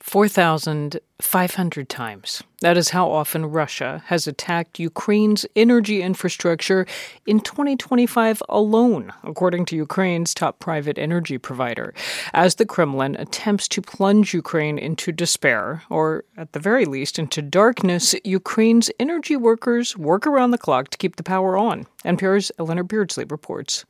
4,500 times. That is how often Russia has attacked Ukraine's energy infrastructure in 2025 alone, according to Ukraine's top private energy provider, as the Kremlin attempts to plunge Ukraine into despair, or at the very least into darkness. Ukraine's energy workers work around the clock to keep the power on. NPR's Eleanor Beardsley reports.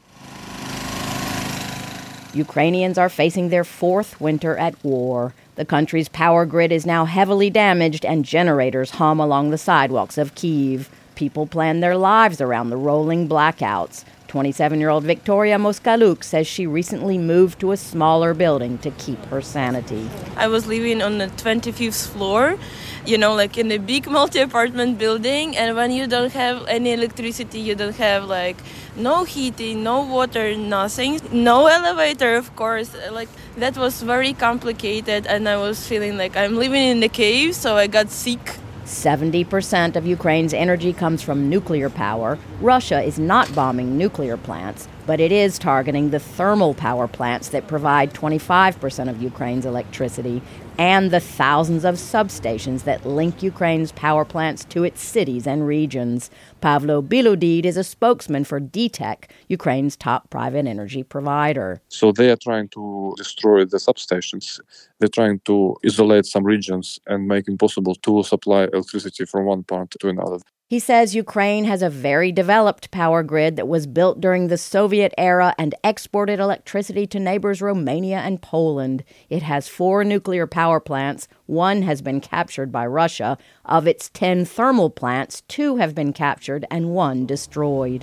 Ukrainians are facing their fourth winter at war. The country's power grid is now heavily damaged, and generators hum along the sidewalks of Kyiv. People plan their lives around the rolling blackouts. 27-year-old Victoria Moskaluk says she recently moved to a smaller building to keep her sanity. I was living on the 25th floor, like in a big multi-apartment building, and when you don't have any electricity, you don't have no heating, no water, nothing, no elevator, of course. That was very complicated, and I was feeling like I'm living in the cave, so I got sick. 70% of Ukraine's energy comes from nuclear power. Russia is not bombing nuclear plants, but it is targeting the thermal power plants that provide 25% of Ukraine's electricity and the thousands of substations that link Ukraine's power plants to its cities and regions. Pavlo Biludid is a spokesman for DTEK, Ukraine's top private energy provider. So they are trying to destroy the substations. They're trying to isolate some regions and make it impossible to supply electricity from one part to another. He says Ukraine has a very developed power grid that was built during the Soviet era and exported electricity to neighbors Romania and Poland. It has 4 nuclear power plants. 1 has been captured by Russia. Of its 10 thermal plants, 2 have been captured and 1 destroyed.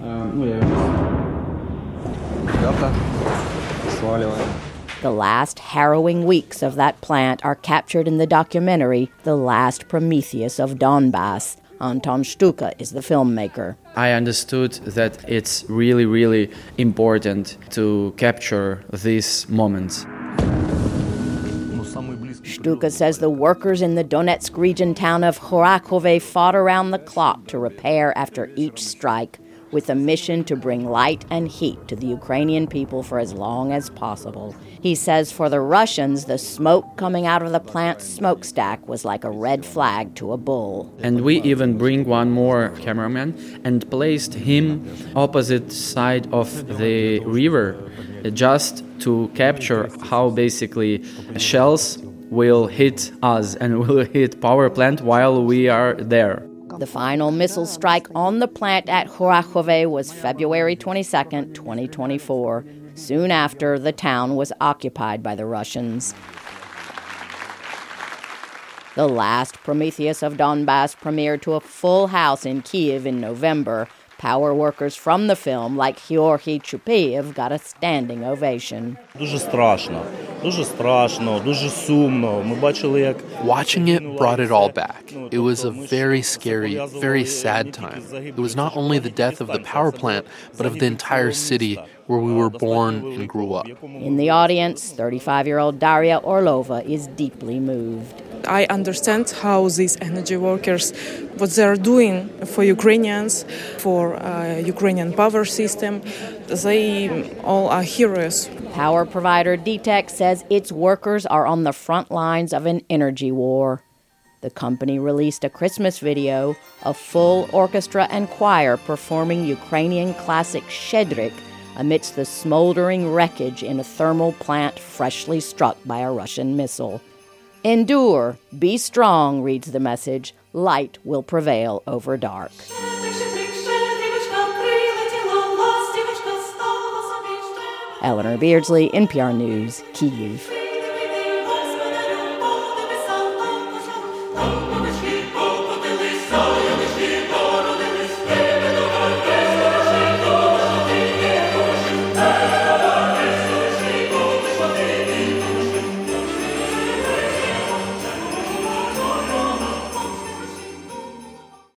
The last harrowing weeks of that plant are captured in the documentary The Last Prometheus of Donbass. Anton Shtuka is the filmmaker. I understood that it's really, really important to capture these moments. Shtuka says the workers in the Donetsk region town of Khorakhove fought around the clock to repair after each strike, with a mission to bring light and heat to the Ukrainian people for as long as possible. He says for the Russians, the smoke coming out of the plant's smokestack was like a red flag to a bull. And we even bring one more cameraman and placed him opposite side of the river just to capture how basically shells will hit us and will hit power plant while we are there. The final missile strike on the plant at Khorakhove was February 22, 2024. Soon after, the town was occupied by the Russians. The Last Prometheus of Donbass premiered to a full house in Kyiv in November. Power workers from the film, like Georgy Chupiev, got a standing ovation. Watching it brought it all back. It was a very scary, very sad time. It was not only the death of the power plant, but of the entire city where we were born and grew up. In the audience, 35-year-old Daria Orlova is deeply moved. I understand how these energy workers, what they're doing for Ukrainians, for Ukrainian power system. They all are heroes. Power provider DTEK says its workers are on the front lines of an energy war. The company released a Christmas video, a full orchestra and choir performing Ukrainian classic Shchedryk amidst the smoldering wreckage in a thermal plant freshly struck by a Russian missile. Endure, be strong, reads the message. Light will prevail over dark. Eleanor Beardsley, NPR News, Kyiv.